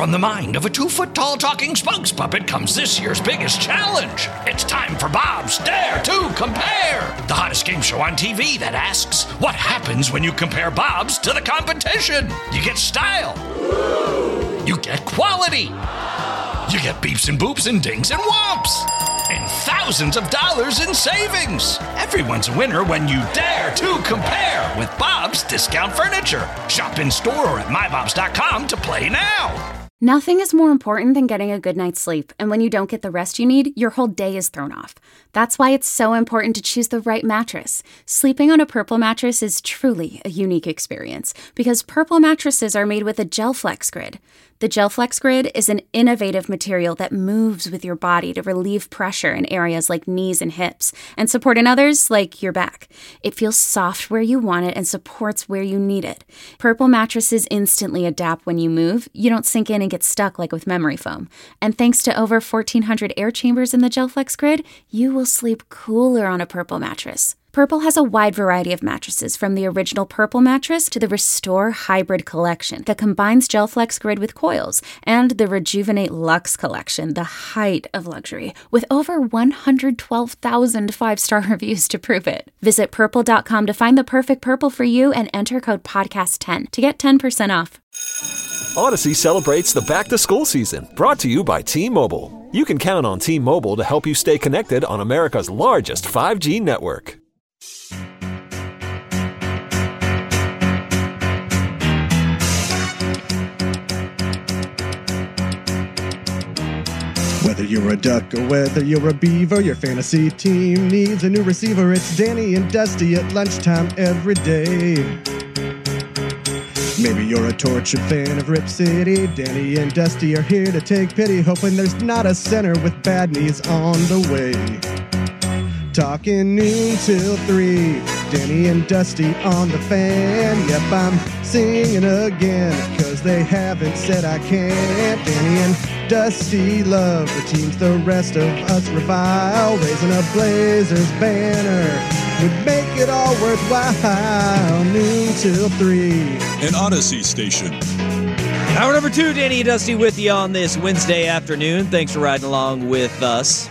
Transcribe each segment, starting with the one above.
From the mind of a 2-foot-tall talking spokes puppet comes this year's biggest challenge. It's time for Bob's Dare to Compare, the hottest game show on TV that asks, what happens when you compare Bobs to the competition? You get style. You get quality. You get beeps and boops and dings and whomps. And thousands of dollars in savings. Everyone's a winner when you dare to compare with Bob's Discount Furniture. Shop in store or at mybobs.com to play now. Nothing is more important than getting a good night's sleep, and when you don't get the rest you need, your whole day is thrown off. That's why it's so important to choose the right mattress. Sleeping on a Purple mattress is truly a unique experience, because Purple mattresses are made with a GelFlex Grid. The GelFlex Grid is an innovative material that moves with your body to relieve pressure in areas like knees and hips, and support in others like your back. It feels soft where you want it and supports where you need it. Purple mattresses instantly adapt when you move. You don't sink in and get stuck like with memory foam. And thanks to over 1,400 air chambers in the GelFlex Grid, you will sleep cooler on a Purple mattress. Purple has a wide variety of mattresses, from the original Purple mattress to the Restore Hybrid collection that combines GelFlex Grid with coils, and the Rejuvenate Luxe collection, the height of luxury, with over 112,000 five-star reviews to prove it. Visit Purple.com to find the perfect Purple for you and enter code PODCAST10 to get 10% off. Odyssey celebrates the back-to-school season, brought to you by T-Mobile. You can count on T-Mobile to help you stay connected on America's largest 5G network. Whether you're a duck or whether you're a beaver, your fantasy team needs a new receiver. It's Danny and Dusty at lunchtime every day. Maybe you're a tortured fan of Rip City. Danny and Dusty are here to take pity, hoping there's not a center with bad knees on the way. Talking noon till 3, Danny and Dusty on the fan. Yep, I'm singing again, cause they haven't said I can't. Danny and Dusty love the teams the rest of us revile. Raising a Blazers banner would make it all worthwhile. Noon till 3. An Odyssey station. Hour number 2, Danny and Dusty with you on this Wednesday afternoon. Thanks for riding along with us.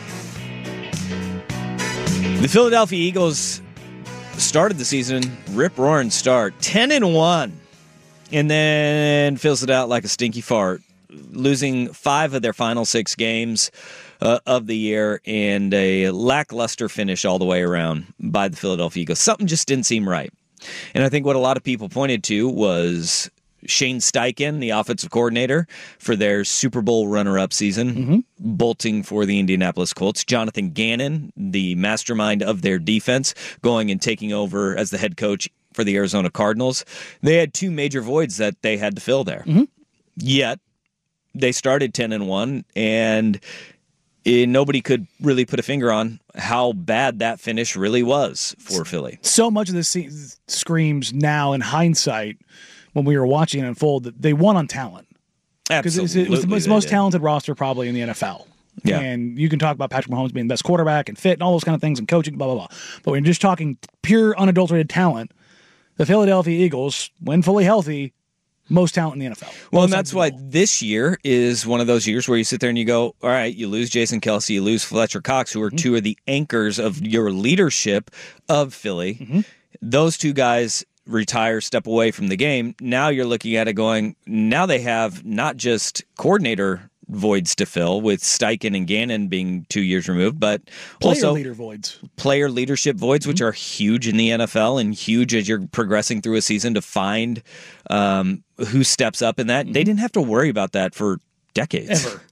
The Philadelphia Eagles started the season, rip-roaring start, 10-1, and then fills it out like a stinky fart, losing 5 of their final 6 games of the year, and a lackluster finish all the way around by the Philadelphia Eagles. Something just didn't seem right. And I think what a lot of people pointed to was Shane Steichen, the offensive coordinator, for their Super Bowl runner-up season, bolting for the Indianapolis Colts. Jonathan Gannon, the mastermind of their defense, going and taking over as the head coach for the Arizona Cardinals. They had 2 major voids that they had to fill there. Yet, they started 10-1, and nobody could really put a finger on how bad that finish really was for Philly. So much of this screams now in hindsight, when we were watching it unfold, that they won on talent. Absolutely. Because it was the most talented roster probably in the NFL. Yeah. And you can talk about Patrick Mahomes being the best quarterback and fit and all those kind of things and coaching, blah, blah, blah. But when you're just talking pure unadulterated talent, the Philadelphia Eagles, when fully healthy, most talent in the NFL. Well, and that's why this year is one of those years where you sit there and you go, all right, you lose Jason Kelce, you lose Fletcher Cox, who are 2 of the anchors of your leadership of Philly. Those 2 guys retire, step away from the game. Now you're looking at it going, now they have not just coordinator voids to fill with Steichen and Gannon being 2 years removed, but also player leadership voids, which are huge in the NFL and huge as you're progressing through a season to find who steps up in that. They didn't have to worry about that for decades. Ever.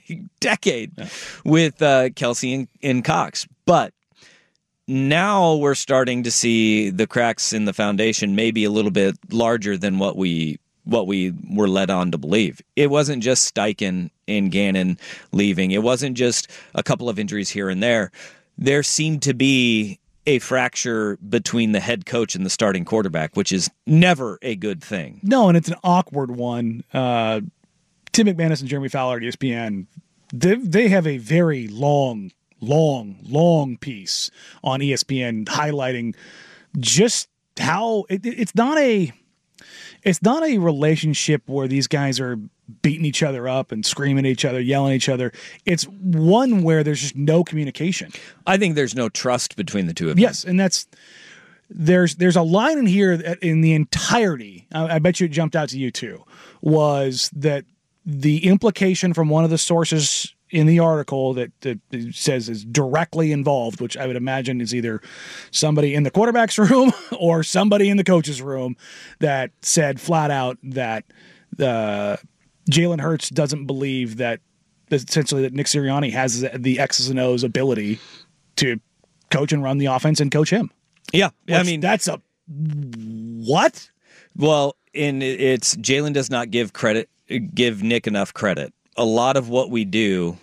With Kelce and Cox. But now we're starting to see the cracks in the foundation maybe a little bit larger than what we were led on to believe. It wasn't just Steichen and Gannon leaving. It wasn't just a couple of injuries here and there. There seemed to be a fracture between the head coach and the starting quarterback, which is never a good thing. No, and it's an awkward one. Tim McManus and Jeremy Fowler at ESPN, they have a very long piece on ESPN highlighting just how it's not a relationship where these guys are beating each other up and screaming at each other, yelling at each other. It's one where there's just no communication. I think there's no trust between the two of them. Yes, and there's a line in here that in the entirety, I bet you it jumped out to you too, was that the implication from one of the sources in the article that says is directly involved, which I would imagine is either somebody in the quarterback's room or somebody in the coach's room, that said flat out that Jalen Hurts doesn't believe that essentially that Nick Sirianni has the X's and O's ability to coach and run the offense and coach him. Yeah. I mean, that's a what? Well, it's Jalen does not give Nick enough credit. A lot of what we do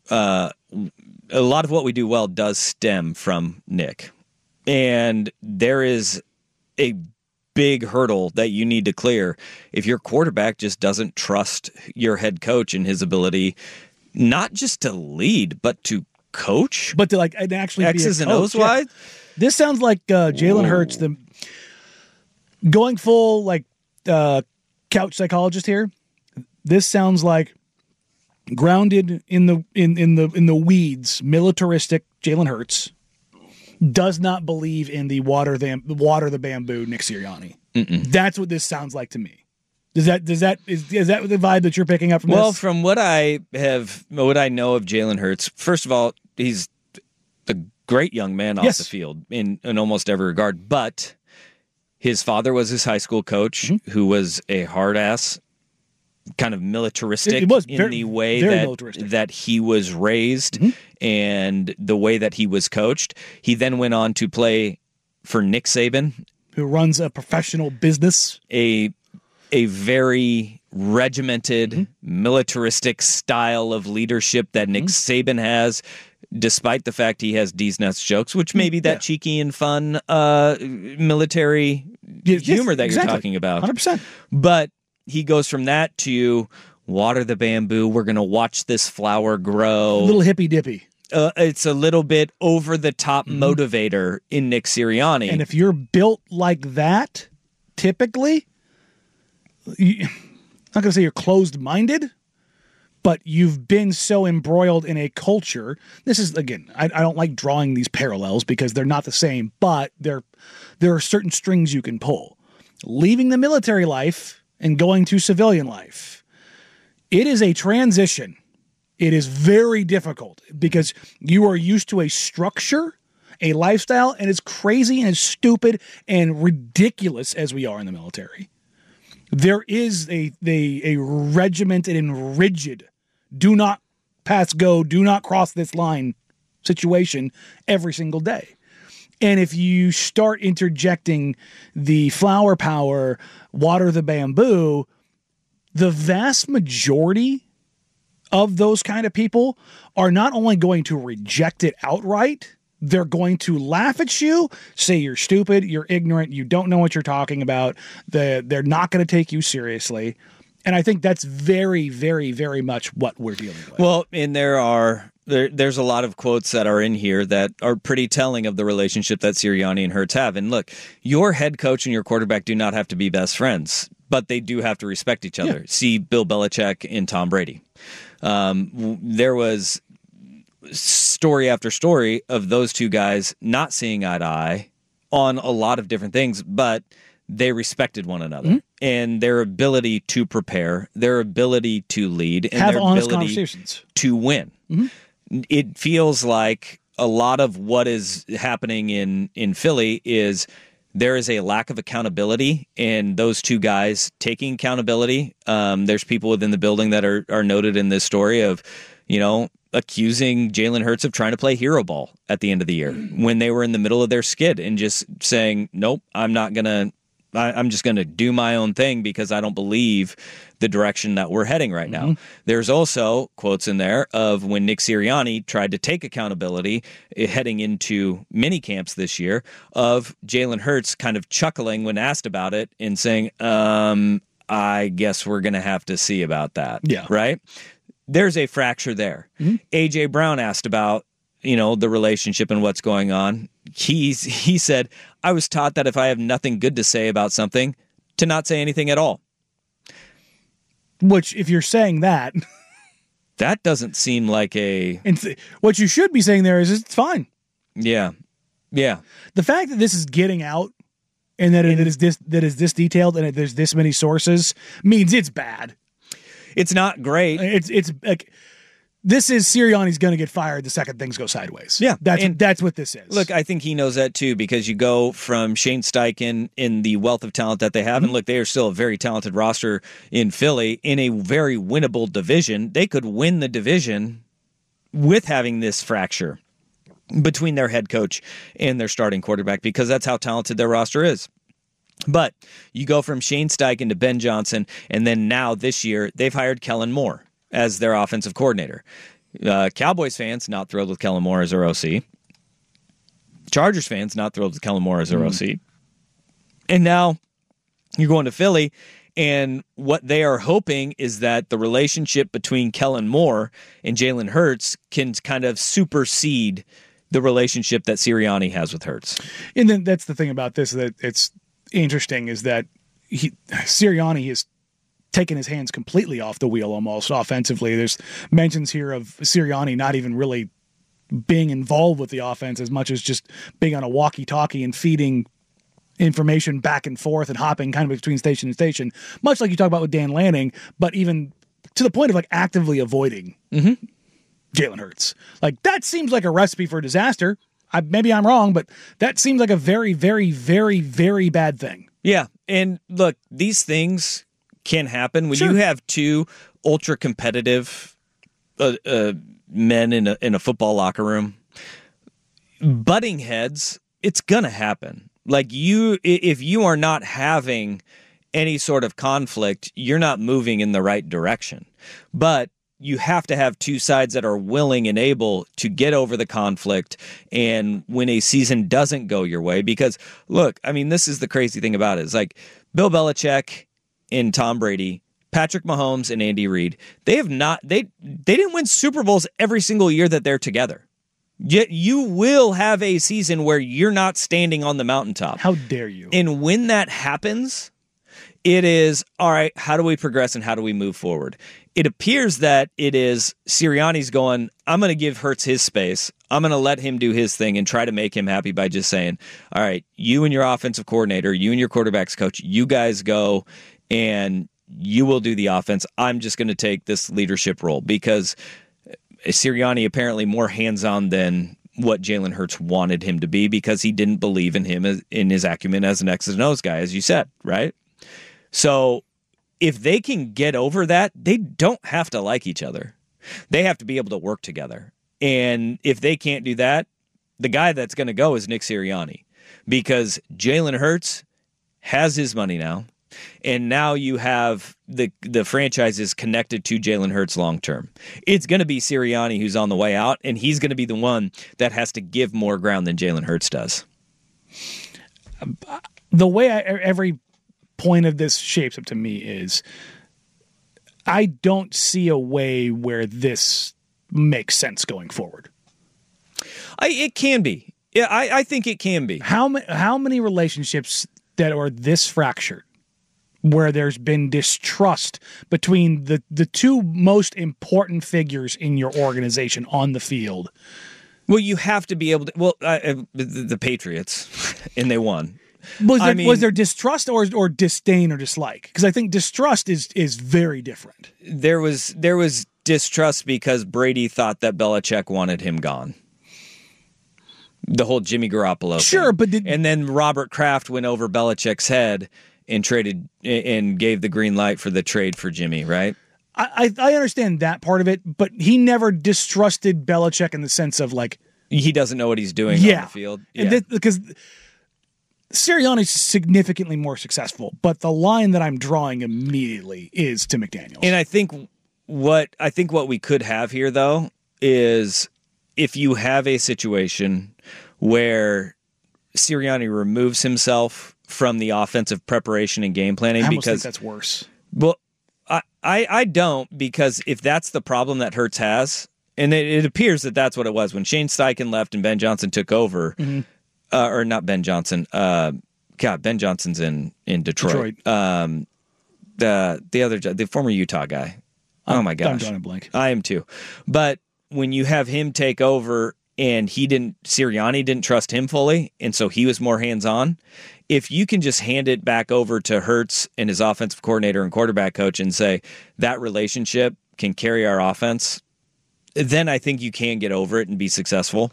well does stem from Nick. And there is a big hurdle that you need to clear if your quarterback just doesn't trust your head coach and his ability not just to lead, but to coach. But to actually X's be a and O's coach. wide? This sounds like Jalen Hurts, going full couch psychologist here. This sounds like grounded in the weeds, militaristic Jalen Hurts does not believe in the water the bamboo Nick Sirianni. That's what this sounds like to me. Is that the vibe that you're picking up from this? Well, from what I know of Jalen Hurts, first of all, he's a great young man off the field in almost every regard, but his father was his high school coach, who was a hard ass, kind of militaristic in the way that he was raised and the way that he was coached. He then went on to play for Nick Saban, who runs a professional business, a very regimented, militaristic style of leadership that Nick Saban has, despite the fact he has D's Nuts jokes, which may be that cheeky and fun military humor that you're talking about. 100%. But he goes from that to water the bamboo. We're going to watch this flower grow. A little hippy dippy. It's a little bit over the top motivator in Nick Sirianni. And if you're built like that, typically, I'm not going to say you're closed-minded, but you've been so embroiled in a culture. This is, again, I don't like drawing these parallels because they're not the same, but there are certain strings you can pull. Leaving the military life and going to civilian life, it is a transition. It is very difficult because you are used to a structure, a lifestyle, and as crazy and as stupid and ridiculous as we are in the military. There is a regimented and rigid, do not pass go, do not cross this line situation every single day. And if you start interjecting the flower power, water the bamboo, the vast majority of those kind of people are not only going to reject it outright, they're going to laugh at you, say you're stupid, you're ignorant, you don't know what you're talking about. They're not going to take you seriously. And I think that's very, very, very much what we're dealing with. Well, and there's a lot of quotes that are in here that are pretty telling of the relationship that Sirianni and Hurts have. And look, your head coach and your quarterback do not have to be best friends, but they do have to respect each other. Yeah. See Bill Belichick and Tom Brady. There was story after story of those two guys not seeing eye to eye on a lot of different things, but they respected one another and their ability to prepare, their ability to lead, and have their honest ability conversations to win. It feels like a lot of what is happening in Philly is there is a lack of accountability in those two guys taking accountability. There's people within the building that are noted in this story of, accusing Jalen Hurts of trying to play hero ball at the end of the year when they were in the middle of their skid and just saying, nope, I'm just going to do my own thing because I don't believe the direction that we're heading right now. There's also quotes in there of when Nick Sirianni tried to take accountability heading into mini camps this year of Jalen Hurts kind of chuckling when asked about it and saying, I guess we're going to have to see about that. Yeah. Right? There's a fracture there. A.J. Brown asked about, the relationship and what's going on. He said, I was taught that if I have nothing good to say about something, to not say anything at all. Which, if you're saying that, that doesn't seem like a... what you should be saying there is it's fine. Yeah. Yeah. The fact that this is getting out and that it is this detailed and there's this many sources means it's bad. It's not great. It's like... This is Sirianni's going to get fired the second things go sideways. Yeah. That's what this is. Look, I think he knows that too, because you go from Shane Steichen in the wealth of talent that they have, and look, they are still a very talented roster in Philly in a very winnable division. They could win the division with having this fracture between their head coach and their starting quarterback, because that's how talented their roster is. But you go from Shane Steichen to Ben Johnson, and then now this year they've hired Kellen Moore as their offensive coordinator. Cowboys fans not thrilled with Kellen Moore as their OC. Chargers fans not thrilled with Kellen Moore as their OC. And now you're going to Philly, and what they are hoping is that the relationship between Kellen Moore and Jalen Hurts can kind of supersede the relationship that Sirianni has with Hurts. And then that's the thing about this that it's interesting is that Sirianni is taken his hands completely off the wheel almost offensively. There's mentions here of Sirianni not even really being involved with the offense as much as just being on a walkie-talkie and feeding information back and forth and hopping kind of between station and station, much like you talk about with Dan Lanning, but even to the point of like actively avoiding Jalen Hurts. Like that seems like a recipe for disaster. Maybe I'm wrong, but that seems like a very, very, very, very bad thing. Yeah, and look, these things can happen when you have two ultra competitive men in a football locker room butting heads. It's gonna happen. Like if you are not having any sort of conflict, you're not moving in the right direction. But you have to have two sides that are willing and able to get over the conflict and when a season doesn't go your way. Because look, I mean, this is the crazy thing about it. It's like Bill Belichick and Tom Brady, Patrick Mahomes and Andy Reid, they didn't win Super Bowls every single year that they're together. Yet you will have a season where you're not standing on the mountaintop. How dare you? And when that happens, it is, all right, how do we progress and how do we move forward? It appears that it is Sirianni's going, I'm going to give Hurts his space. I'm going to let him do his thing and try to make him happy by just saying, all right, you and your offensive coordinator, you and your quarterback's coach, you guys go and you will do the offense. I'm just going to take this leadership role because Sirianni apparently more hands-on than what Jalen Hurts wanted him to be because he didn't believe in him in his acumen as an X's and O's guy, as you said, right? So if they can get over that, they don't have to like each other. They have to be able to work together. And if they can't do that, the guy that's going to go is Nick Sirianni because Jalen Hurts has his money now. And now you have the franchise is connected to Jalen Hurts long term. It's going to be Sirianni who's on the way out, and he's going to be the one that has to give more ground than Jalen Hurts does. The way every point of this shapes up to me is I don't see a way where this makes sense going forward. It can be. Yeah, I think it can be. How many relationships that are this fractured, where there's been distrust between the two most important figures in your organization on the field? Well, you have to be able to. Well, the Patriots, and they won. Was there distrust or disdain or dislike? Because I think distrust is very different. There was distrust because Brady thought that Belichick wanted him gone. The whole Jimmy Garoppolo thing. And then Robert Kraft went over Belichick's head and traded and gave the green light for the trade for Jimmy, right? I understand that part of it, but he never distrusted Belichick in the sense of like he doesn't know what he's doing on the field. Yeah. Because Sirianni's significantly more successful, but the line that I'm drawing immediately is to McDaniels. And I think what we could have here though is if you have a situation where Sirianni removes himself from the offensive preparation and game planning, I because think that's worse. Well, I don't, because if that's the problem that Hurts has, and it appears that that's what it was when Shane Steichen left and Ben Johnson took over, or not Ben Johnson. Ben Johnson's in Detroit. the former Utah guy. Oh my gosh. I'm drawing a blank. I am too. But when you have him take over and Sirianni didn't trust him fully, and so he was more hands-on, if you can just hand it back over to Hurts and his offensive coordinator and quarterback coach and say that relationship can carry our offense, then I think you can get over it and be successful.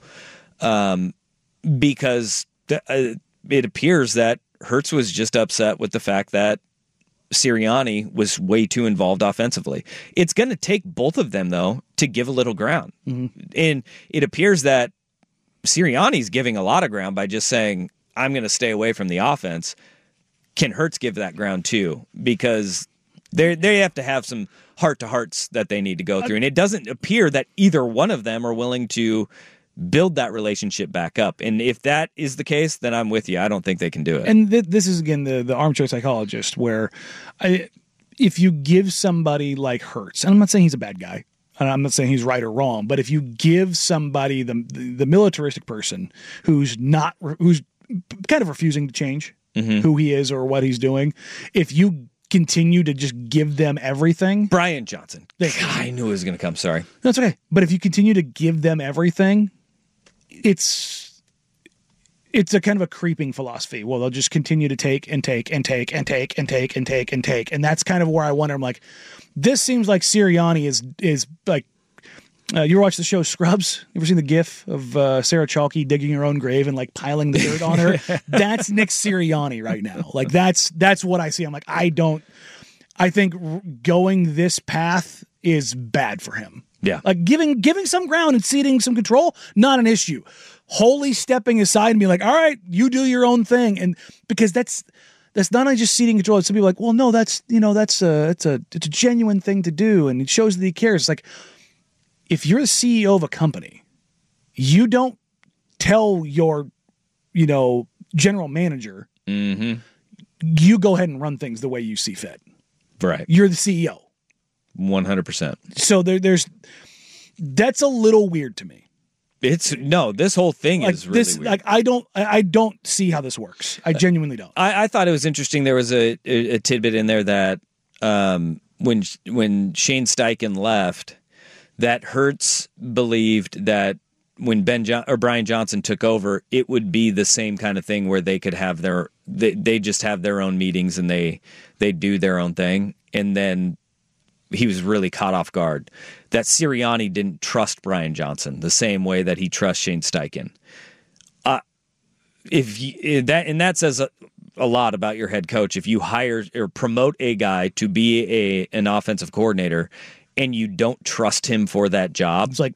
Because it appears that Hurts was just upset with the fact that Sirianni was way too involved offensively. It's going to take both of them, though, to give a little ground. Mm-hmm. And it appears that Sirianni's giving a lot of ground by just saying, I'm going to stay away from the offense. Can Hurts give that ground, too? Because they have to have some heart-to-hearts that they need to go through. And it doesn't appear that either one of them are willing to build that relationship back up. And if that is the case, then I'm with you. I don't think they can do it. And this is, again, the armchair psychologist, where if you give somebody like Hurts, and I'm not saying he's a bad guy, and I'm not saying he's right or wrong, but if you give somebody the militaristic person who's kind of refusing to change who he is or what he's doing, if you continue to just give them everything. Brian Johnson. I knew it was going to come. Sorry. That's okay. But if you continue to give them everything, it's a kind of a creeping philosophy. Well, they'll just continue to take and take and take and take and take and take and take. And that's kind of where I wonder. I'm like, this seems like Sirianni is like, you ever watch the show Scrubs? You ever seen the gif of Sarah Chalke digging her own grave and like piling the dirt on her? That's Nick Sirianni right now. Like that's what I see. I'm like, I think going this path is bad for him. Yeah. Like giving some ground and ceding some control, not an issue. Wholly stepping aside and being like, all right, you do your own thing. And because that's not only just ceding control. Some people are like, well, no, it's a genuine thing to do. And it shows that he cares. It's like, if you're the CEO of a company, you don't tell your, general manager, you go ahead and run things the way you see fit. Right. You're the CEO. 100%. So that's a little weird to me. This whole thing is really weird. Like I don't see how this works. I genuinely don't. I thought it was interesting. There was a tidbit in there that when Shane Steichen left, that Hurts believed that when Brian Johnson took over, it would be the same kind of thing where they could have they just have their own meetings and they do their own thing. And then he was really caught off guard that Sirianni didn't trust Brian Johnson the same way that he trusts Shane Steichen. That says a lot about your head coach. If you hire or promote a guy to be an offensive coordinator and you don't trust him for that job, it's like,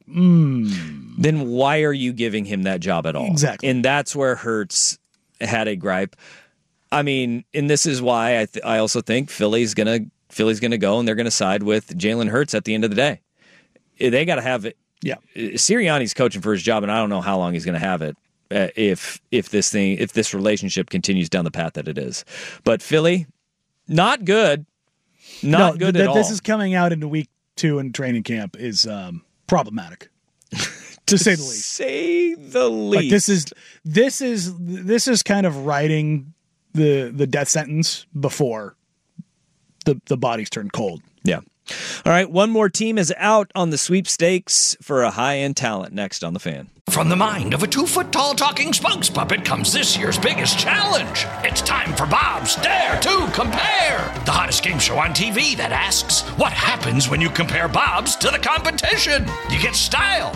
then why are you giving him that job at all? Exactly. And that's where Hurts had a gripe. I mean, and this is why I also think Philly's gonna go and they're gonna side with Jalen Hurts at the end of the day. They got to have it. Yeah. Sirianni's coaching for his job, and I don't know how long he's going to have it if this relationship continues down the path that it is. But Philly, not good. Not good at all. This is coming out into week 2 in training camp is problematic, to say the least. Say the least. Like this is kind of writing the death sentence before the bodies turn cold. Yeah. All right, one more team is out on the sweepstakes for a high-end talent next on The Fan. From the mind of a 2-foot-tall talking spokes puppet comes this year's biggest challenge. It's time for Bob's Dare to Compare, the hottest game show on TV that asks, what happens when you compare Bob's to the competition? You get style.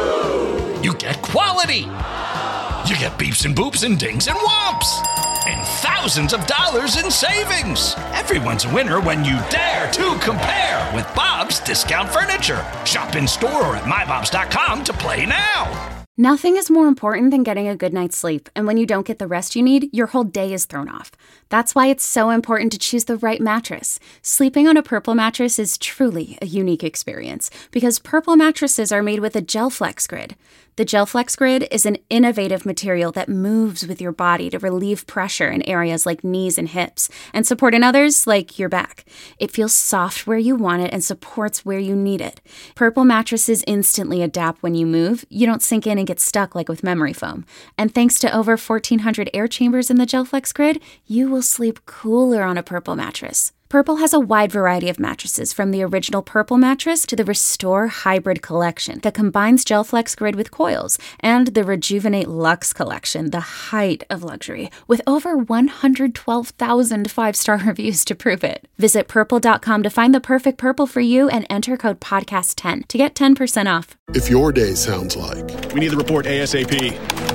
You get quality. You get beeps and boops and dings and whomps. And thousands of dollars in savings. Everyone's a winner when you dare to compare with Bob's Discount Furniture. Shop in store or at mybobs.com to play now. Nothing is more important than getting a good night's sleep, and when you don't get the rest you need, your whole day is thrown off. That's why it's so important to choose the right mattress. Sleeping on a Purple mattress is truly a unique experience because Purple mattresses are made with a GelFlex Grid. The GelFlex Grid is an innovative material that moves with your body to relieve pressure in areas like knees and hips and support in others like your back. It feels soft where you want it and supports where you need it. Purple mattresses instantly adapt when you move. You don't sink in and get stuck like with memory foam. And thanks to over 1,400 air chambers in the GelFlex Grid, you will sleep cooler on a Purple mattress. Purple has a wide variety of mattresses, from the original Purple mattress to the Restore Hybrid collection that combines GelFlex Grid with coils, and the Rejuvenate Luxe collection, the height of luxury, with over 112,000 5-star reviews to prove it. Visit Purple.com to find the perfect Purple for you and enter code PODCAST10 to get 10% off. If your day sounds like We need the report ASAP.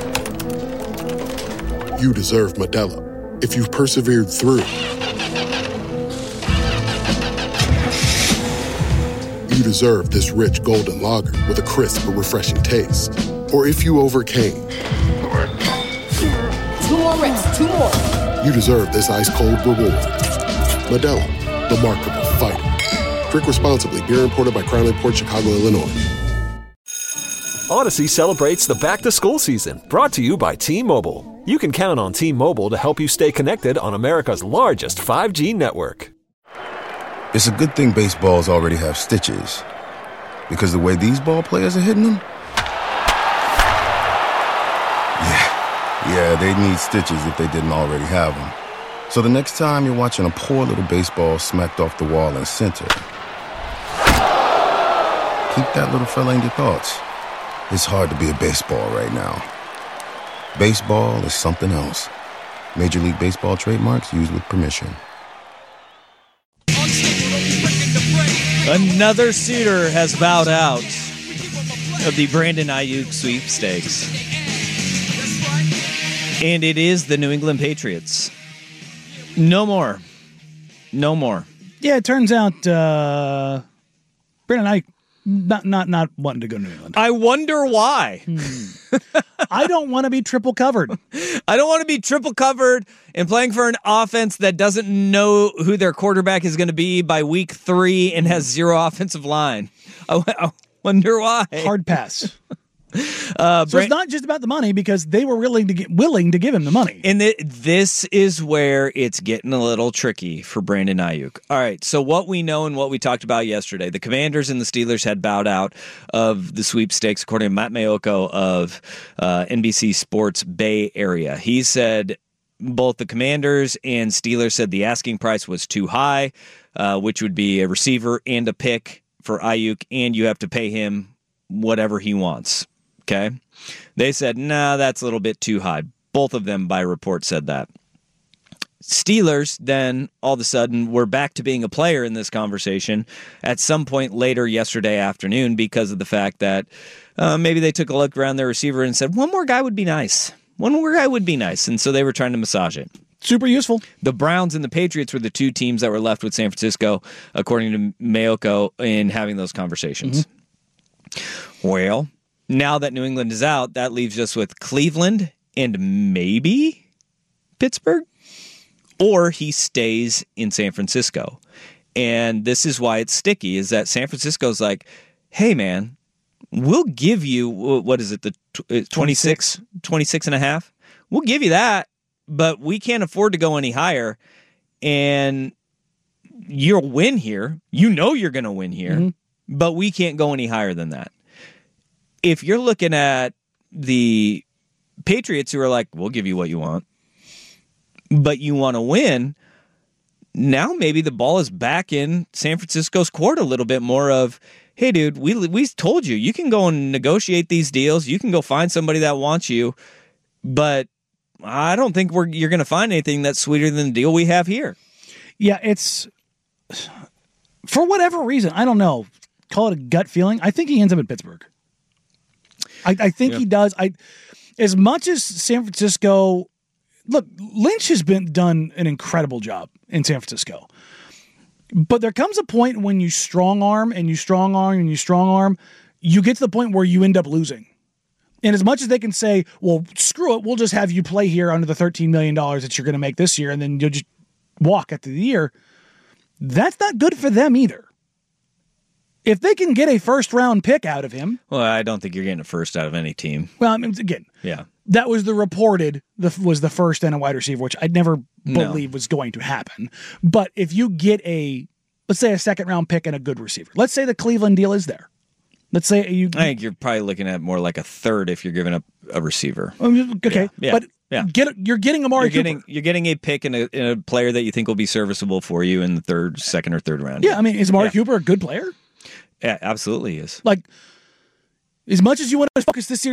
you deserve Modelo. If you've persevered through, you deserve this rich golden lager with a crisp but refreshing taste. Or if you overcame, 2 more reps, 2 more. you deserve this ice-cold reward. Modelo, the Markable Fighter. Drink responsibly. Beer imported by Crown Port Chicago, Illinois. Odyssey celebrates the back-to-school season, brought to you by T-Mobile. You can count on T-Mobile to help you stay connected on America's largest 5G network. It's a good thing baseballs already have stitches, because the way these ball players are hitting them, yeah, they'd need stitches if they didn't already have them. So the next time you're watching a poor little baseball smacked off the wall in center, keep that little fella in your thoughts. It's hard to be a baseball right now. Baseball is something else. Major League Baseball trademarks used with permission. Another suitor has bowed out of the Brandon Ayuk sweepstakes. And it is the New England Patriots. No more. No more. Yeah, it turns out Brandon Ayuk not wanting to go to New England. I wonder why. I don't want to be triple covered. I don't want to be triple covered and playing for an offense that doesn't know who their quarterback is going to be by week 3 and has 0 offensive line. I wonder why. Hard pass. So it's not just about the money, because they were willing to give him the money. And this is where it's getting a little tricky for Brandon Ayuk. All right, so what we know and what we talked about yesterday, the Commanders and the Steelers had bowed out of the sweepstakes, according to Matt Mayoko of NBC Sports Bay Area. He said both the Commanders and Steelers said the asking price was too high, which would be a receiver and a pick for Ayuk, and you have to pay him whatever he wants. Okay. They said, nah, that's a little bit too high. Both of them, by report, said that. Steelers, then, all of a sudden, were back to being a player in this conversation at some point later yesterday afternoon, because of the fact that maybe they took a look around their receiver and said, one more guy would be nice. One more guy would be nice. And so they were trying to massage it. Super useful. The Browns and the Patriots were the two teams that were left with San Francisco, according to Mayoko, in having those conversations. Mm-hmm. Well, now that New England is out, that leaves us with Cleveland and maybe Pittsburgh, or he stays in San Francisco. And this is why it's sticky, is that San Francisco's like, hey, man, we'll give you, what is it, the 26 and a half? We'll give you that, but we can't afford to go any higher. And you'll win here. You know you're going to win here, but we can't go any higher than that. If you're looking at the Patriots, who are like, we'll give you what you want, but you want to win, now maybe the ball is back in San Francisco's court a little bit more of, hey, dude, we told you, you can go and negotiate these deals. You can go find somebody that wants you, but I don't think you're going to find anything that's sweeter than the deal we have here. Yeah, it's, for whatever reason, I don't know, call it a gut feeling, I think he ends up in Pittsburgh. I think he does. As much as San Francisco, look, Lynch has done an incredible job in San Francisco. But there comes a point when you strong arm, you get to the point where you end up losing. And as much as they can say, well, screw it, we'll just have you play here under the $13 million that you're going to make this year, and then you'll just walk at the year, that's not good for them either. If they can get a first-round pick out of him... Well, I don't think you're getting a first out of any team. Well, I mean, again, that was was the first and a wide receiver, which I'd never believe was going to happen. But if you get let's say a second-round pick and a good receiver, let's say the Cleveland deal is there. Let's say I think you're probably looking at more like a third if you're giving up a receiver. Okay, yeah. But Yeah. You're getting Amari Cooper. You're getting a pick and a player that you think will be serviceable for you in the second or third round. Yeah, I mean, is Amari Cooper a good player? Yeah, absolutely he is. Like, as much as you want to focus this year,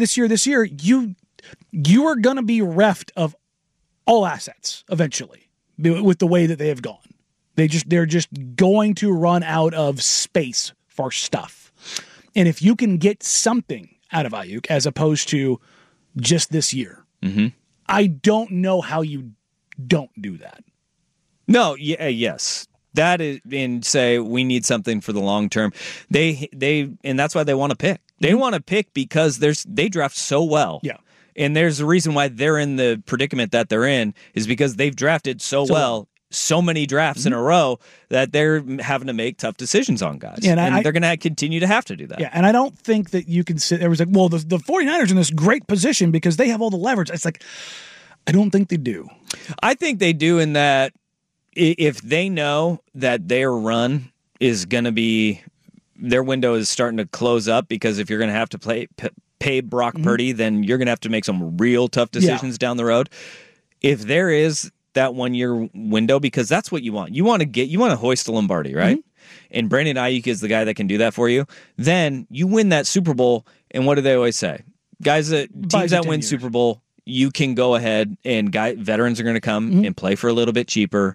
you are going to be reft of all assets eventually with the way that they have gone. They're just going to run out of space for stuff. And if you can get something out of Ayuk as opposed to just this year, I don't know how you don't do that. No, yes. That is, and say we need something for the long term. They and that's why they want to pick. They want to pick because they draft so well. Yeah. And there's a reason why they're in the predicament that they're in is because they've drafted so well, so many drafts in a row that they're having to make tough decisions on guys. Yeah, and they're going to continue to have to do that. Yeah, and I don't think that you can sit there was like, well, the 49ers are in this great position because they have all the leverage. It's like, I don't think they do. I think they do in that if they know that their run is going to be, their window is starting to close up because if you're going to have to pay Brock Purdy, then you're going to have to make some real tough decisions down the road. If there is that 1 year window, because that's what you want. You want to hoist a Lombardi, right? And Brandon Ayuk is the guy that can do that for you. Then you win that Super Bowl. And what do they always say? Teams that win Super Bowl, you can go ahead and veterans are going to come and play for a little bit cheaper.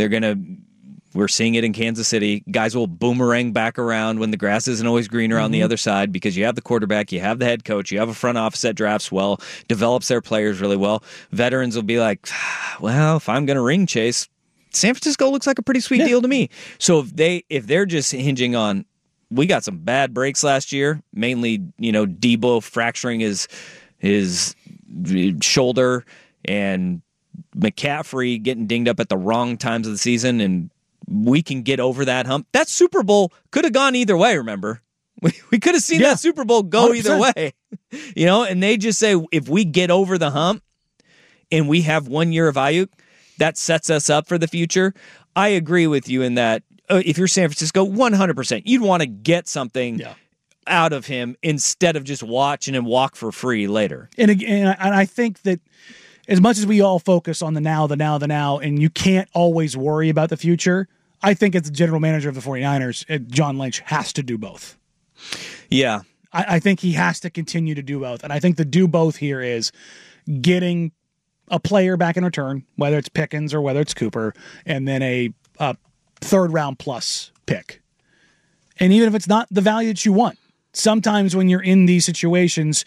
We're seeing it in Kansas City. Guys will boomerang back around when the grass isn't always greener on the other side because you have the quarterback, you have the head coach, you have a front office that drafts well, develops their players really well. Veterans will be like, well, if I'm going to ring chase, San Francisco looks like a pretty sweet deal to me. So if they're just hinging on, we got some bad breaks last year, mainly, Debo fracturing his shoulder and McCaffrey getting dinged up at the wrong times of the season, and we can get over that hump. That Super Bowl could have gone either way, remember? We could have seen that Super Bowl go 100%. Either way. And they just say, if we get over the hump and we have 1 year of Ayuk, that sets us up for the future. I agree with you in that if you're San Francisco, 100%, you'd want to get something out of him instead of just watching him walk for free later. And I think that as much as we all focus on the now, and you can't always worry about the future, I think as the general manager of the 49ers, John Lynch has to do both. Yeah. I think he has to continue to do both. And I think the do both here is getting a player back in return, whether it's Pickens or whether it's Cooper, and then a third round plus pick. And even if it's not the value that you want, sometimes when you're in these situations,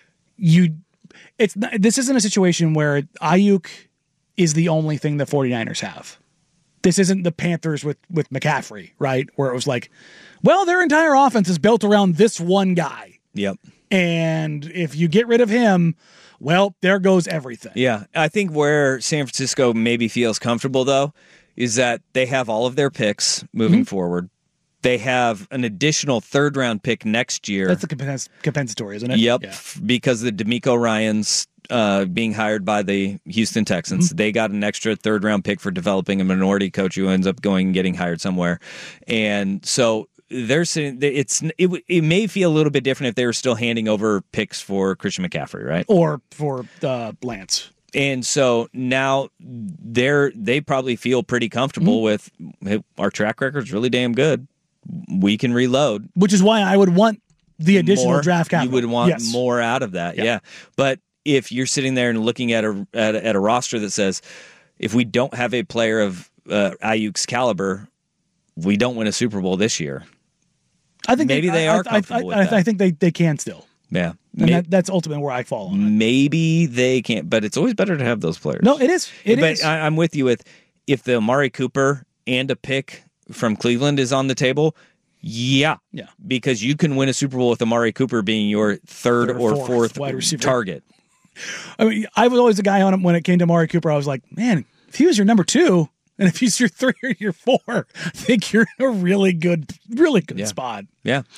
this isn't a situation where Ayuk is the only thing the 49ers have. This isn't the Panthers with McCaffrey, right? Where it was like, well, their entire offense is built around this one guy. Yep. And if you get rid of him, well, there goes everything. Yeah. I think where San Francisco maybe feels comfortable, though, is that they have all of their picks moving forward. They have an additional third-round pick next year. That's the compensatory, isn't it? Yep, because the DeMeco Ryans being hired by the Houston Texans, they got an extra third-round pick for developing a minority coach who ends up going and getting hired somewhere. And so they're saying it may feel a little bit different if they were still handing over picks for Christian McCaffrey, right? Or for Lance. And so now they probably feel pretty comfortable with, hey, our track record's really damn good. We can reload. Which is why I would want the additional draft capital. You would want more out of that, yeah. But if you're sitting there and looking at a roster that says, if we don't have a player of Ayuk's caliber, we don't win a Super Bowl this year. I think maybe they are comfortable with that. I think they can still. Yeah. And that's ultimately where I fall on it. Maybe they can't, but it's always better to have those players. No, it is. But I'm with you with if the Amari Cooper and a pick from Cleveland is on the table, yeah, because you can win a Super Bowl with Amari Cooper being your third or fourth wide receiver target. I mean, I was always the guy on him when it came to Amari Cooper. I was like, man, if he was your number 2, and if he's your 3 or your 4, I think you're in a really good spot. Yeah.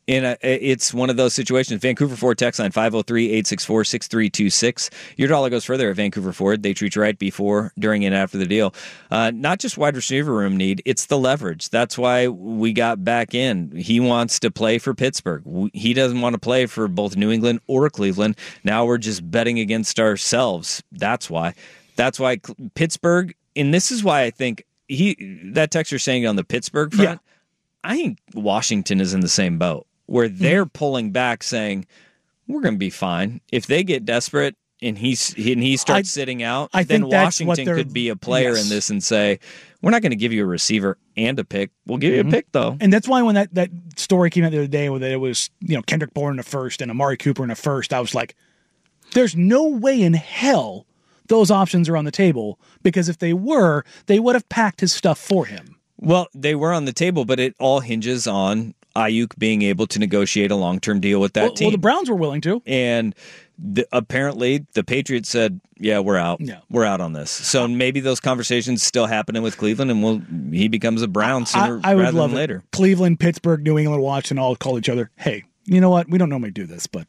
And it's one of those situations. Vancouver Ford text line 503-864-6326. Your dollar goes further at Vancouver Ford. They treat you right before, during, and after the deal. Not just wide receiver room need, it's the leverage. That's why we got back in. He wants to play for Pittsburgh. He doesn't want to play for both New England or Cleveland. Now we're just betting against ourselves. That's why. That's why Pittsburgh, and this is why I think that texter saying on the Pittsburgh front, I think Washington is in the same boat, where they're pulling back saying, we're going to be fine. If they get desperate and he starts sitting out, then Washington could be a player in this and say, we're not going to give you a receiver and a pick. We'll give you a pick, though. And that's why when that story came out the other day where it was Kendrick Bourne in the first and Amari Cooper in the first, I was like, there's no way in hell those options are on the table, because if they were, they would have packed his stuff for him. Well, they were on the table, but it all hinges on Ayuk being able to negotiate a long-term deal with that team. Well, the Browns were willing to. And apparently the Patriots said, yeah, we're out. Yeah. We're out on this. So maybe those conversations still happening with Cleveland, and he becomes a Brown sooner rather than later. Cleveland, Pittsburgh, New England, Washington all call each other, hey, you know what? We don't normally do this, but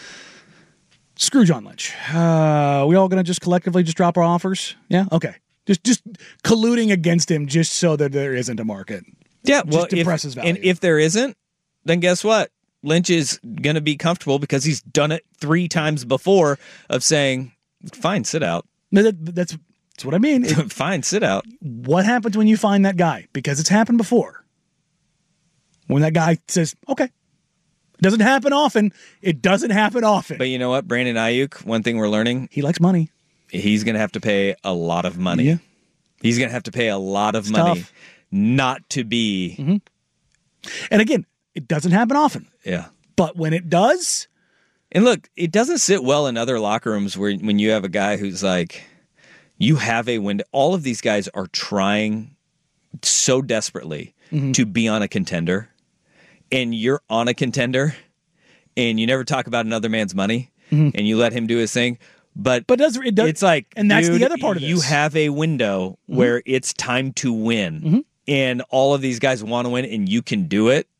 screw John Lynch. We all going to just collectively just drop our offers? Yeah? Okay. Just colluding against him just so that there isn't a market. Yeah, well, just depresses value. And if there isn't, then guess what? Lynch is going to be comfortable because he's done it 3 times before of saying, fine, sit out. That's what I mean. Fine, sit out. What happens when you find that guy? Because it's happened before. When that guy says, okay. It doesn't happen often. It doesn't happen often. But you know what? Brandon Ayuk, one thing we're learning. He likes money. He's going to have to pay a lot of money. Yeah. He's going to have to pay a lot of money not to be. Mm-hmm. And again, it doesn't happen often. Yeah. But when it does. And look, it doesn't sit well in other locker rooms when you have a guy who's like, you have a window. All of these guys are trying so desperately to be on a contender. And you're on a contender. And you never talk about another man's money. And you let him do his thing. But it does, it's like, and that's the other part of this. You have a window where it's time to win, and all of these guys want to win, and you can do it.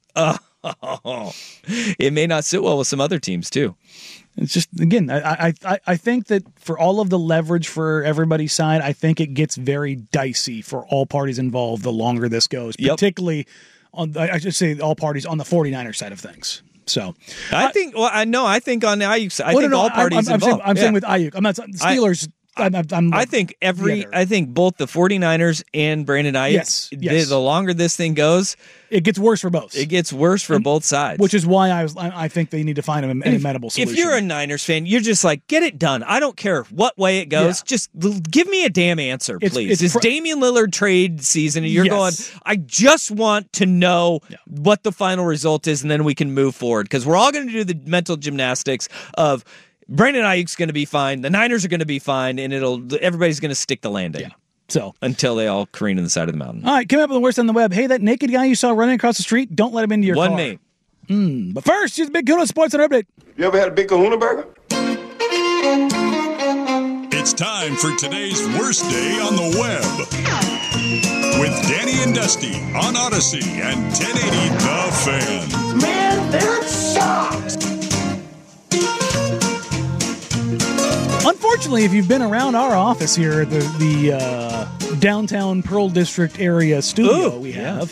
It may not sit well with some other teams too. It's just, again, I think that for all of the leverage for everybody's side, I think it gets very dicey for all parties involved the longer this goes, particularly on, I should say, all parties on the 49ers side of things. So I think on the Ayuk side, all parties involved. I'm saying with Ayuk. I'm not Steelers. I think both the 49ers and Brandon Ayuk, the longer this thing goes, it gets worse for both. It gets worse for both sides. Which is why I think they need to find an amenable solution. If you're a Niners fan, you're just like, get it done. I don't care what way it goes. Just give me a damn answer, please. It's Damian Lillard trade season, and you're going, I just want to know what the final result is, and then we can move forward. Because we're all going to do the mental gymnastics of Brandon Ayuk's going to be fine, the Niners are going to be fine, and everybody's going to stick the landing. Yeah. So until they all careen on the side of the mountain. All right, coming up with the worst on the web. Hey, that naked guy you saw running across the street, don't let him into your car. Me. But first, here's a Big Kahuna Sports Center update. You ever had a Big Kahuna burger? It's time for today's worst day on the web. With Danny and Dusty on Odyssey and 1080 The Fan. Man, that sucks! Unfortunately, if you've been around our office here at the downtown Pearl District area studio we have,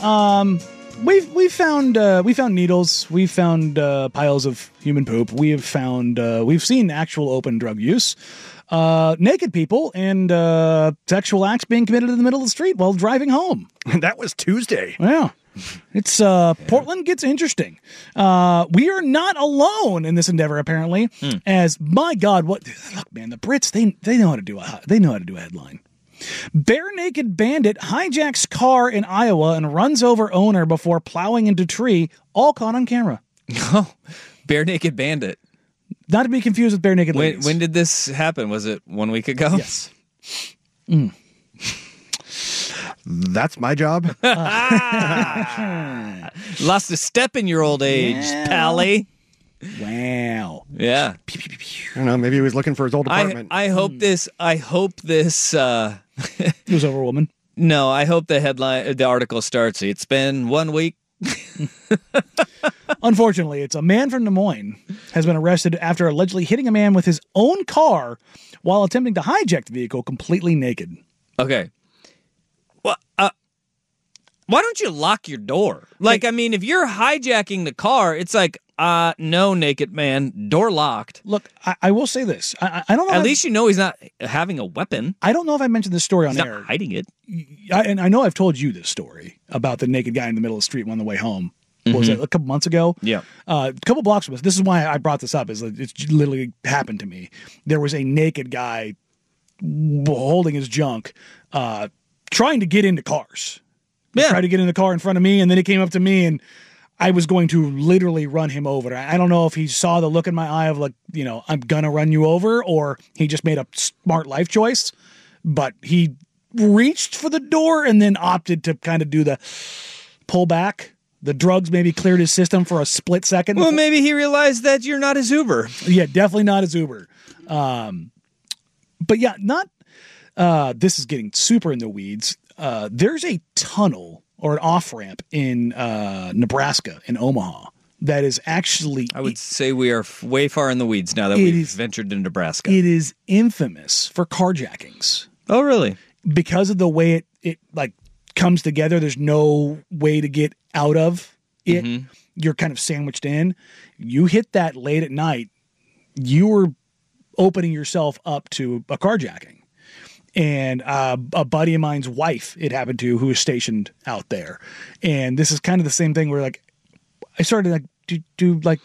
we found needles, we found piles of human poop, we've seen actual open drug use, naked people, and sexual acts being committed in the middle of the street while driving home. That was Tuesday. Yeah. It's Portland gets interesting. We are not alone in this endeavor, apparently. As my God, look, man, the Brits they know how to do a headline. Bare naked bandit hijacks car in Iowa and runs over owner before plowing into tree. All caught on camera. Oh, bare naked bandit. Not to be confused with bare naked ladies. When did this happen? Was it 1 week ago? Yes. That's my job. Lost a step in your old age, Pally. Wow. Yeah. I don't know. Maybe he was looking for his old apartment. I hope this. It was over, woman. No, I hope the article starts. It's been 1 week. Unfortunately, it's a man from Des Moines has been arrested after allegedly hitting a man with his own car while attempting to hijack the vehicle completely naked. Okay. Well, why don't you lock your door? Like, I mean, if you're hijacking the car, it's like, no, naked man, door locked. Look, I will say this. I don't know. At least you know he's not having a weapon. I don't know if I mentioned this story on he's air. Not hiding it. And I know I've told you this story about the naked guy in the middle of the street on the way home. What was it, a couple months ago? Yeah. A couple blocks from us. This is why I brought this up, is that it's literally happened to me. There was a naked guy holding his junk, trying to get into cars. He tried to get in the car in front of me, and then he came up to me, and I was going to literally run him over. I don't know if he saw the look in my eye of like, I'm going to run you over, or he just made a smart life choice, but he reached for the door and then opted to kind of do the pull back. The drugs maybe cleared his system for a split second. Well, maybe he realized that you're not his Uber. Yeah, definitely not his Uber. But yeah, this is getting super in the weeds. There's a tunnel or an off-ramp in Nebraska, in Omaha, that is actually... I would say we are way far in the weeds now that we've ventured to Nebraska. It is infamous for carjackings. Oh, really? Because of the way it like comes together, there's no way to get out of it. Mm-hmm. You're kind of sandwiched in. You hit that late at night, you were opening yourself up to a carjacking. And a buddy of mine's wife, it happened to, who was stationed out there. And this is kind of the same thing where, like, I started like, do like,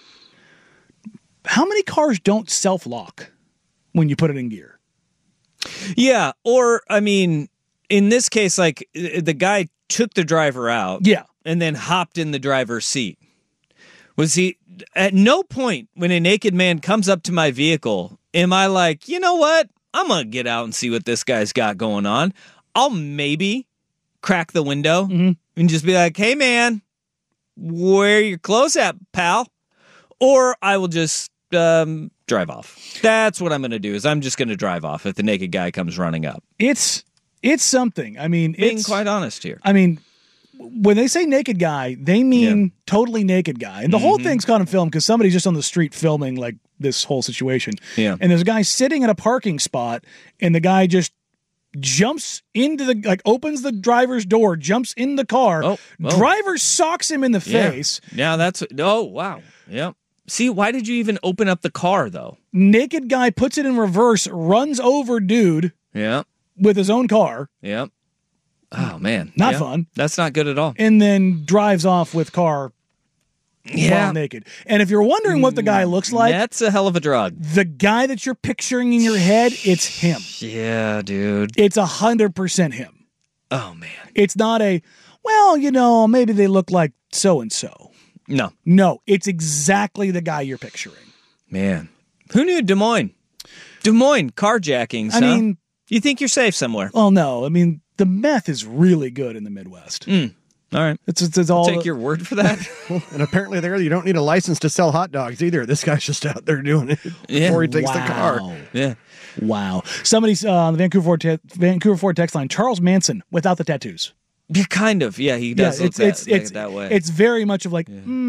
how many cars don't self-lock when you put it in gear? Yeah. Or, I mean, in this case, like, the guy took the driver out. Yeah. And then hopped in the driver's seat. Was he, at no point when a naked man comes up to my vehicle, am I like, you know what? I'm going to get out and see what this guy's got going on. I'll maybe crack the window and just be like, hey, man, where your clothes at, pal? Or I will just drive off. That's what I'm going to do, is I'm just going to drive off if the naked guy comes running up. It's something. I mean, being quite honest here. I mean, when they say naked guy, they mean totally naked guy. And the whole thing's caught on film because somebody's just on the street filming like this whole situation. Yeah. And there's a guy sitting in a parking spot, and the guy just jumps into the, like, opens the driver's door, jumps in the car. Driver socks him in the face. Yeah, that's, oh, wow. Yeah. See, why did you even open up the car, though? Naked guy puts it in reverse, runs over dude. Yeah. With his own car. Yeah. Oh, man. Not fun. That's not good at all. And then drives off with car while naked. And if you're wondering what the guy looks like, that's a hell of a drug. The guy that you're picturing in your head, it's him. Yeah, dude. It's 100% him. Oh, man. It's not maybe they look like so-and-so. No, it's exactly the guy you're picturing. Man. Who knew Des Moines? Des Moines carjackings, I mean... You think you're safe somewhere? Well, no. I mean, the meth is really good in the Midwest. All right. It's all. I'll take your word for that. And apparently there you don't need a license to sell hot dogs either. This guy's just out there doing it before he takes the car. Yeah. Wow. Somebody's on the Vancouver Ford text line, Charles Manson without the tattoos. Yeah, kind of. Yeah, he does look that way. It's very much of like,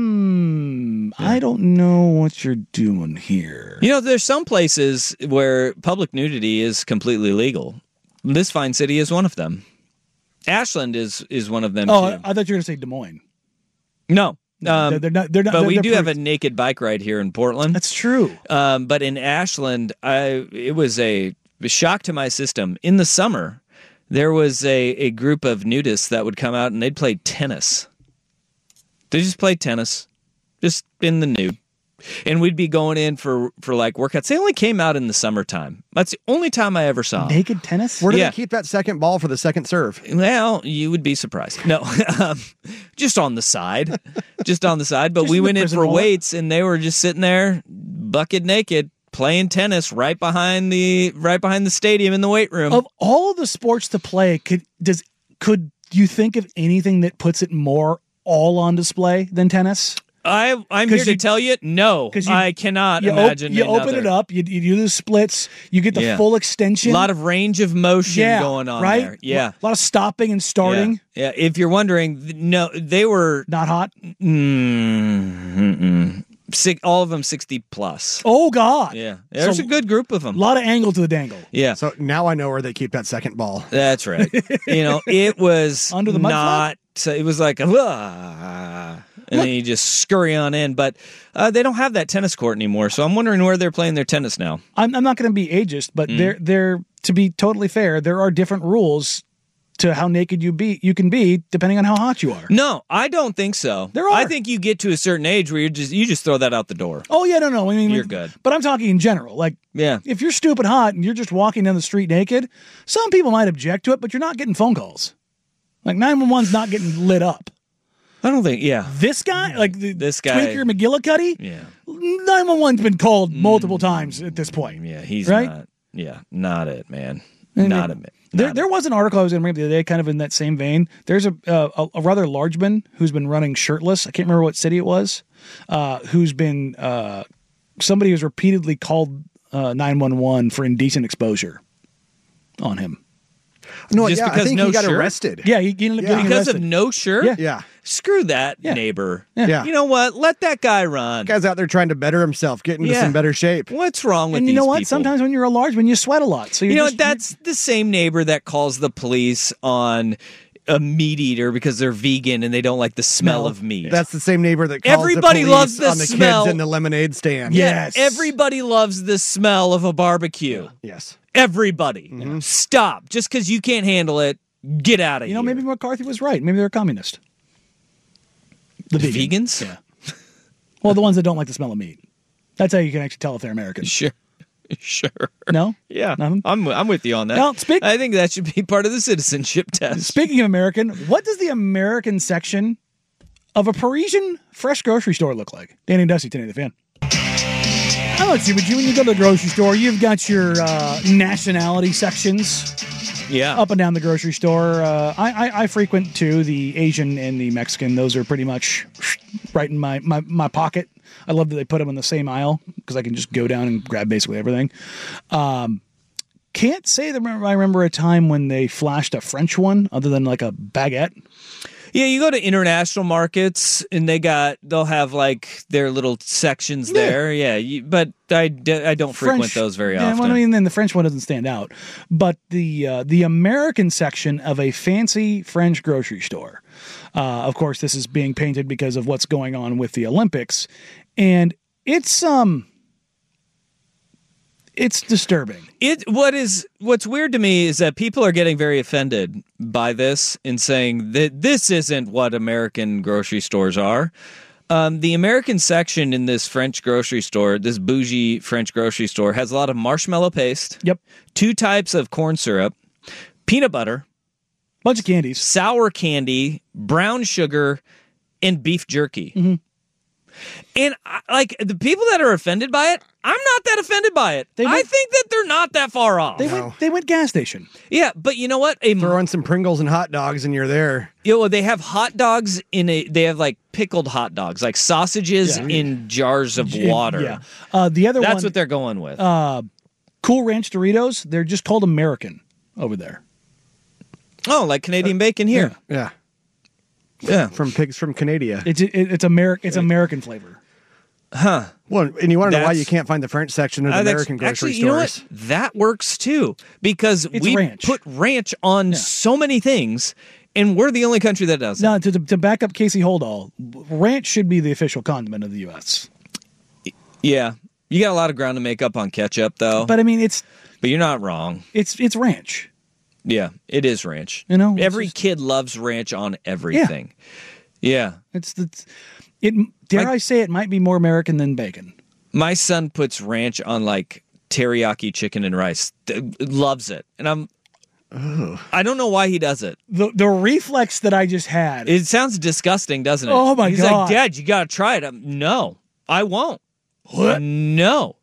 I don't know what you're doing here. You know, there's some places where public nudity is completely legal. This fine city is one of them. Ashland is one of them, too. I thought you were going to say Des Moines. No. They're not. But we do have a naked bike ride here in Portland. That's true. But in Ashland, it was a shock to my system. In the summer, there was a group of nudists that would come out and they'd play tennis. They just played tennis, just in the nude. And we'd be going in for like workouts. They only came out in the summertime. That's the only time I ever saw naked tennis. Where do they keep that second ball for the second serve? Well, you would be surprised. No, just on the side, But we went in for weights, and they were just sitting there, bucket naked, playing tennis right behind the stadium in the weight room. Of all of the sports to play, could you think of anything that puts it more all on display than tennis? I'm here to tell you, no, I cannot imagine. You open it up, you do the splits, you get the full extension. A lot of range of motion going on there. Yeah. A lot of stopping and starting. Yeah. If you're wondering, no, they were... Not hot? All of them 60 plus. Oh, God. Yeah. There's a good group of them. A lot of angle to the dangle. Yeah. So now I know where they keep that second ball. That's right. It was under the mud not. It was like, and then you just scurry on in. But they don't have that tennis court anymore. So I'm wondering where they're playing their tennis now. I'm not going to be ageist, but they're to be totally fair, there are different rules to how naked you can be depending on how hot you are. No, I don't think so. There are. I think you get to a certain age where you just throw that out the door. Oh yeah, no. I mean, you're good. But I'm talking in general. Like, if you're stupid hot and you're just walking down the street naked, some people might object to it, but you're not getting phone calls. Like 911's not getting lit up. I don't think. Yeah, this guy, like this guy, Twinker McGillicuddy. Yeah, 911's been called multiple times at this point. Yeah, he's right. Not, yeah, not it, man. Not it. There was an article I was going to read the other day, kind of in that same vein. There's a rather large man who's been running shirtless. I can't remember what city it was. Who's been somebody who's repeatedly called 911 for indecent exposure on him. No, just because I think no he got shirt? arrested. Yeah, he ended up getting because arrested. of no shirt. Yeah. Screw that neighbor. Yeah. You know what? Let that guy run. The guy's out there trying to better himself, get into some better shape. What's wrong with and these you know what? people? Sometimes when you're a large man, you sweat a lot. So that's the same neighbor that calls the police on a meat eater because they're vegan and they don't like the smell of meat. That's the same neighbor that calls everybody the loves police the on the smell. kids in the lemonade stand. Yes. Everybody loves the smell of a barbecue. Yes. Everybody. Stop. Just because you can't handle it, get out of here. Maybe McCarthy was right. Maybe they're communist. The vegans? Yeah. Well, the ones that don't like the smell of meat. That's how you can actually tell if they're American. Sure. No? Yeah. Nothing? I'm with you on that. Now, I think that should be part of the citizenship test. Speaking of American, what does the American section of a Parisian fresh grocery store look like? Danny and Dusty, Today the Fan. I don't see, but when you go to the grocery store, you've got your nationality sections. Yeah. Up and down the grocery store. I frequent, too, the Asian and the Mexican. Those are pretty much right in my pocket. I love that they put them in the same aisle because I can just go down and grab basically everything. Can't say that I remember a time when they flashed a French one other than like a baguette. Yeah, you go to international markets and they'll have like their little sections there. Yeah, but I don't frequent those very often. Well, I mean, then the French one doesn't stand out, but the American section of a fancy French grocery store. Of course, this is being painted because of what's going on with the Olympics, and it's disturbing. What's weird to me is that people are getting very offended by this and saying that this isn't what American grocery stores are. The American section in this French grocery store, this bougie French grocery store, has a lot of marshmallow paste. Yep. 2 types of corn syrup, peanut butter, bunch of candies, sour candy, brown sugar, and beef jerky. Mm-hmm. And like the people that are offended by it, I'm not that offended by it. I think that they're not that far off. They went gas station. Yeah, but you know what? Throw in some Pringles and hot dogs and you're there. They have hot dogs they have like pickled hot dogs, like sausages in jars of water. Yeah. The other That's what they're going with. Cool Ranch Doritos, they're just called American over there. Oh, like Canadian bacon here. Yeah. Yeah, from pigs from Canada. It's American flavor. Huh. Well, and you want to know why you can't find the French section of the American grocery stores? You know what? That works too because we put ranch on so many things, and we're the only country that does. Now, to back up Casey Holdall, ranch should be the official condiment of the U.S. Yeah, you got a lot of ground to make up on ketchup, though. But I mean, But you're not wrong. It's ranch. Yeah, it is ranch. You know, every kid loves ranch on everything. Yeah. Dare I say it might be more American than bacon. My son puts ranch on like teriyaki chicken and rice. Loves it. And I don't know why he does it. The reflex that I just had. It sounds disgusting, doesn't it? Oh my God. He's like, Dad, you got to try it. No, I won't. What? No.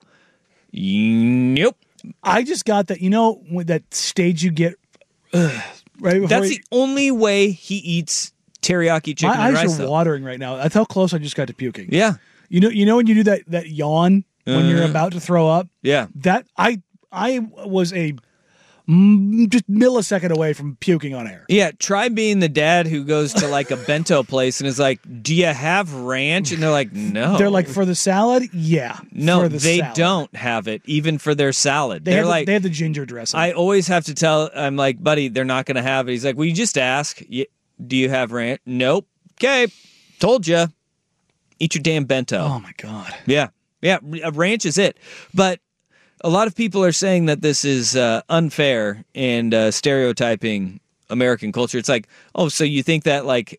Nope. I just got that, with that stage you get right before That's the only way he eats teriyaki chicken and rice. My eyes are watering right now. That's how close I just got to puking. Yeah. You know when you do that yawn when you're about to throw up? Yeah. That I was just millisecond away from puking on air. Yeah, try being the dad who goes to like a bento place and is like, "Do you have ranch?" And they're like, "No." They're like, "For the salad?" Yeah. No, for the they salad. don't have it, even for their salad. They They're like, they have the ginger dressing. I always have to tell, I'm like, buddy, they're not going to have it. He's like, well, you just ask. Do you have ranch? Nope. Okay. Told you. Eat your damn bento. Oh, my God. Yeah. Yeah. Ranch is it. But a lot of people are saying that this is unfair and stereotyping American culture. It's like, oh, so you think that like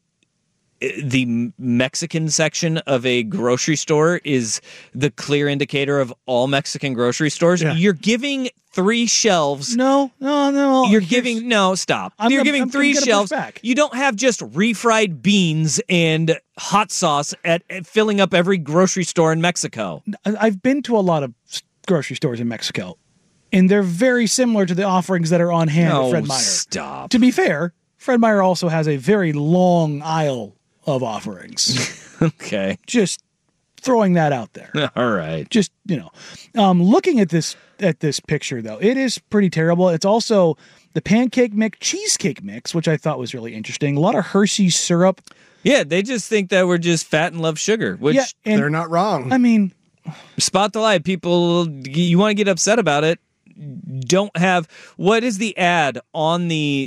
the Mexican section of a grocery store is the clear indicator of all Mexican grocery stores? Yeah. You're giving 3 shelves. No. You're giving, no, stop. You're giving 3 shelves. You don't have just refried beans and hot sauce at filling up every grocery store in Mexico. I've been to a lot of grocery stores in Mexico, and they're very similar to the offerings that are on hand at Fred Meyer. Stop. To be fair, Fred Meyer also has a very long aisle of offerings. Okay. Just throwing that out there. All right. Just, looking at this picture, though, it is pretty terrible. It's also the pancake mix, cheesecake mix, which I thought was really interesting. A lot of Hershey's syrup. Yeah, they just think that we're just fat and love sugar, which they're not wrong. I mean, spot the lie. People, you want to get upset about it, don't have, what is the ad on the,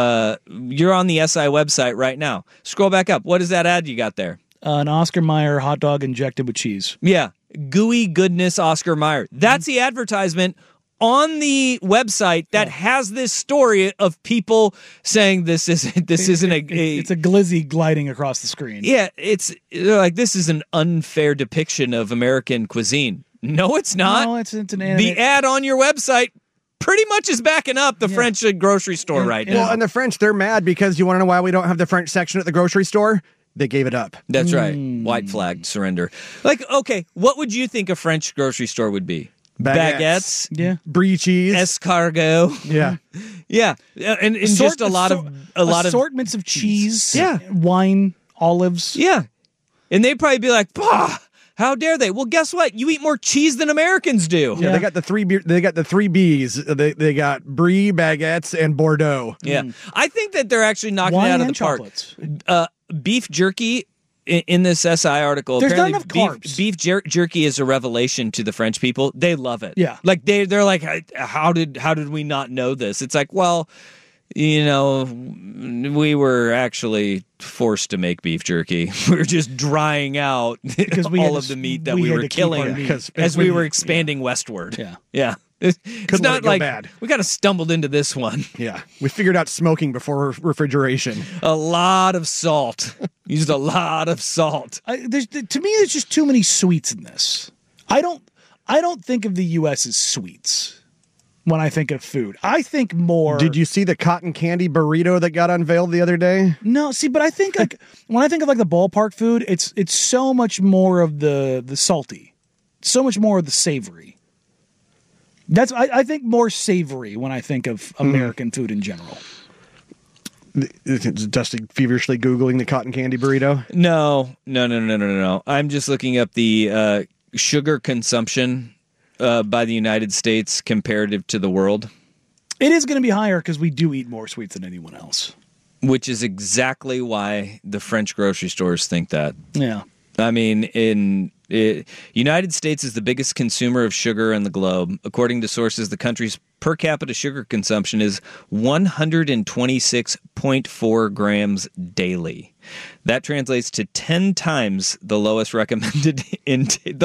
you're on the SI website right now. Scroll back up. What is that ad you got there? An Oscar Mayer hot dog injected with cheese. Yeah. Gooey goodness Oscar Mayer. That's the advertisement on the website that has this story of people saying this isn't it's a glizzy gliding across the screen. Yeah, they're like, this is an unfair depiction of American cuisine. No, it's not. No, it's an the ad on your website pretty much is backing up the French grocery store right now. Well, and the French, they're mad because you want to know why we don't have the French section at the grocery store? They gave it up. That's right. White flag surrender. Like, okay, what would you think a French grocery store would be? Baguettes. Yeah. Brie cheese. Escargot. Yeah. Yeah. And just a lot of assortments of cheese. Yeah. Wine, olives. Yeah. And they'd probably be like, bah, how dare they? Well, guess what? You eat more cheese than Americans do. Yeah, they got the 3 They got the 3 B's. They got Brie, baguettes, and Bordeaux. Yeah. I think that they're actually knocking it out of the park. Beef jerky in this SI article. There's apparently not enough carbs. Beef jerky is a revelation to the French people. They love it. Yeah. Like they're like, how did we not know this? It's like, well, we were actually forced to make beef jerky. We were just drying out because all of the meat that we were killing as we were expanding westward. Yeah. Yeah. It's not like bad. We kind of stumbled into this one. Yeah. We figured out smoking before refrigeration. A lot of salt. Used a lot of salt. To me, there's just too many sweets in this. I don't think of the U.S. as sweets when I think of food. I think more. Did you see the cotton candy burrito that got unveiled the other day? No, but I think like when I think of like the ballpark food, it's so much more of the salty, so much more of the savory. I think more savory when I think of American food in general. Is Dusty feverishly Googling the cotton candy burrito? No. I'm just looking up the sugar consumption by the United States comparative to the world. It is going to be higher because we do eat more sweets than anyone else. Which is exactly why the French grocery stores think that. Yeah. I mean, United States is the biggest consumer of sugar in the globe. According to sources, the country's per capita sugar consumption is 126.4 grams daily. That translates to 10 times the lowest recommended intake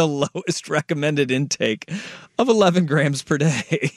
of 11 grams per day.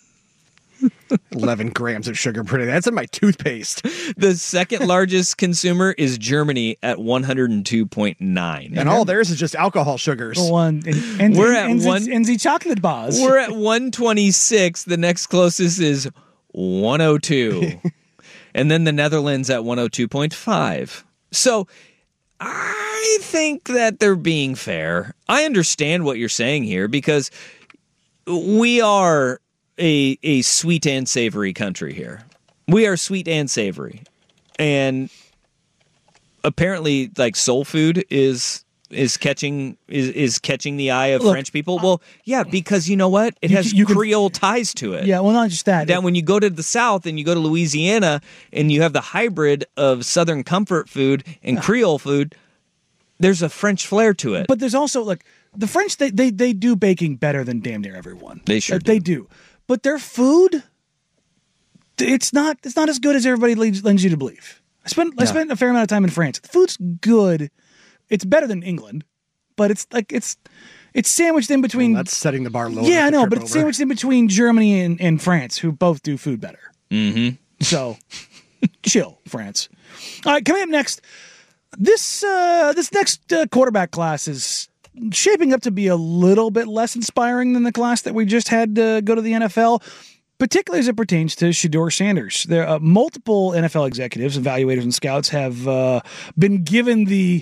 11 grams of sugar per day. That's in my toothpaste. The second largest consumer is Germany at 102.9. And all theirs is just alcohol sugars. We're at the chocolate bars. We're at 126. The next closest is 102. And then the Netherlands at 102.5. So I think that they're being fair. I understand what you're saying here because we are a sweet and savory country here. We are sweet and savory. And apparently, like, soul food is catching the eye of French people? Well, yeah, because you know what? It has Creole ties to it. Yeah, well, not just that. That when you go to the South and you go to Louisiana and you have the hybrid of Southern comfort food and Creole food, there's a French flair to it. But there's also, like, the French, they do baking better than damn near everyone. They sure do. They do. But their food, it's not as good as everybody lends you to believe. I spent a fair amount of time in France. The food's good. It's better than England, but it's sandwiched in between. Well, that's setting the bar low. Yeah, I know, but it's sandwiched in between Germany and France, who both do food better. Mm-hmm. So, chill, France. All right, coming up next, this next quarterback class is shaping up to be a little bit less inspiring than the class that we just had go to the NFL. Particularly as it pertains to Shedeur Sanders. There are multiple NFL executives, evaluators, and scouts have been given the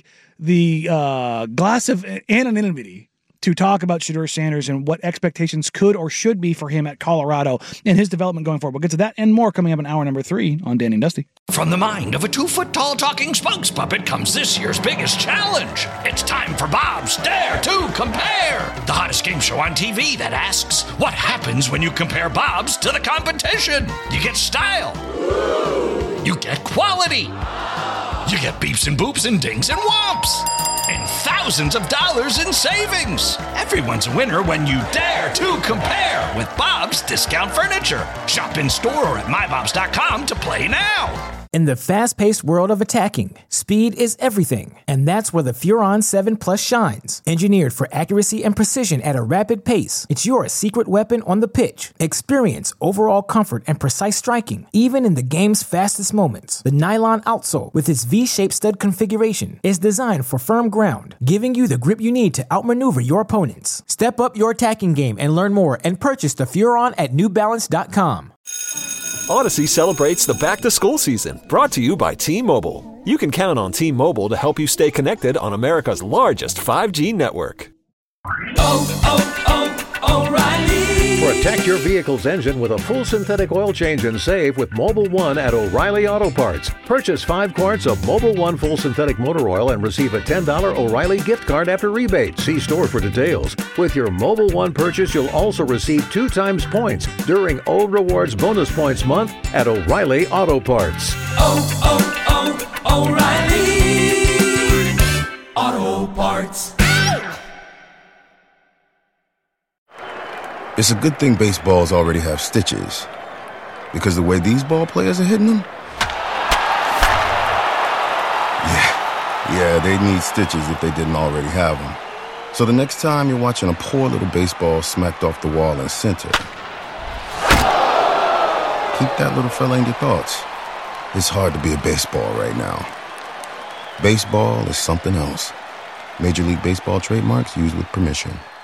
glass of anonymity to talk about Shedeur Sanders and what expectations could or should be for him at Colorado and his development going forward. We'll get to that and more coming up in hour number 3 on Danny and Dusty. From the mind of a 2-foot-tall talking spokes puppet comes this year's biggest challenge. It's time for Bob's Dare to Compare, the hottest game show on TV that asks, what happens when you compare Bob's to the competition? You get style. You get quality. You get beeps and boops and dings and whomps. And thousands of dollars in savings. Everyone's a winner when you dare to compare with Bob's Discount Furniture. Shop in store or at mybobs.com to play now. In the fast-paced world of attacking, speed is everything, and that's where the Furon 7 Plus shines. Engineered for accuracy and precision at a rapid pace, it's your secret weapon on the pitch. Experience overall comfort and precise striking, even in the game's fastest moments. The nylon outsole, with its V-shaped stud configuration, is designed for firm ground, giving you the grip you need to outmaneuver your opponents. Step up your attacking game and learn more and purchase the Furon at newbalance.com. Odyssey celebrates the back-to-school season, brought to you by T-Mobile. You can count on T-Mobile to help you stay connected on America's largest 5G network. O'Reilly. Protect your vehicle's engine with a full synthetic oil change and save with Mobil 1 at O'Reilly Auto Parts. Purchase 5 quarts of Mobil 1 full synthetic motor oil and receive a $10 O'Reilly gift card after rebate. See store for details. With your Mobil 1 purchase, you'll also receive 2 times points during O Rewards Bonus Points Month at O'Reilly Auto Parts. O'Reilly Auto Parts. It's a good thing baseballs already have stitches, because the way these ball players are hitting them, yeah, they need stitches if they didn't already have them. So the next time you're watching a poor little baseball smacked off the wall in center, keep that little fella in your thoughts. It's hard to be a baseball right now. Baseball is something else. Major League Baseball trademarks used with permission.